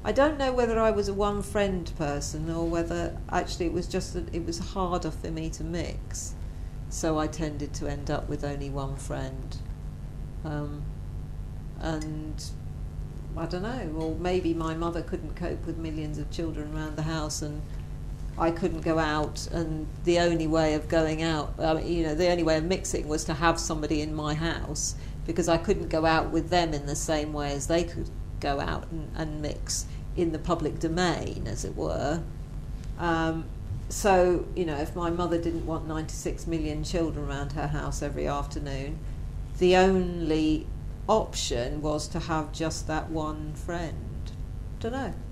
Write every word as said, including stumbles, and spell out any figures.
I don't know whether I was a one friend person or whether actually it was just that it was harder for me to mix, so I tended to end up with only one friend. Um, and I don't know, or maybe my mother couldn't cope with millions of children around the house, and I couldn't go out, and the only way of going out, I mean, you know, the only way of mixing was to have somebody in my house, because I couldn't go out with them in the same way as they could go out and, and mix in the public domain, as it were. Um, so, you know, if my mother didn't want ninety-six million children around her house every afternoon, the only option was to have just that one friend. Don't know.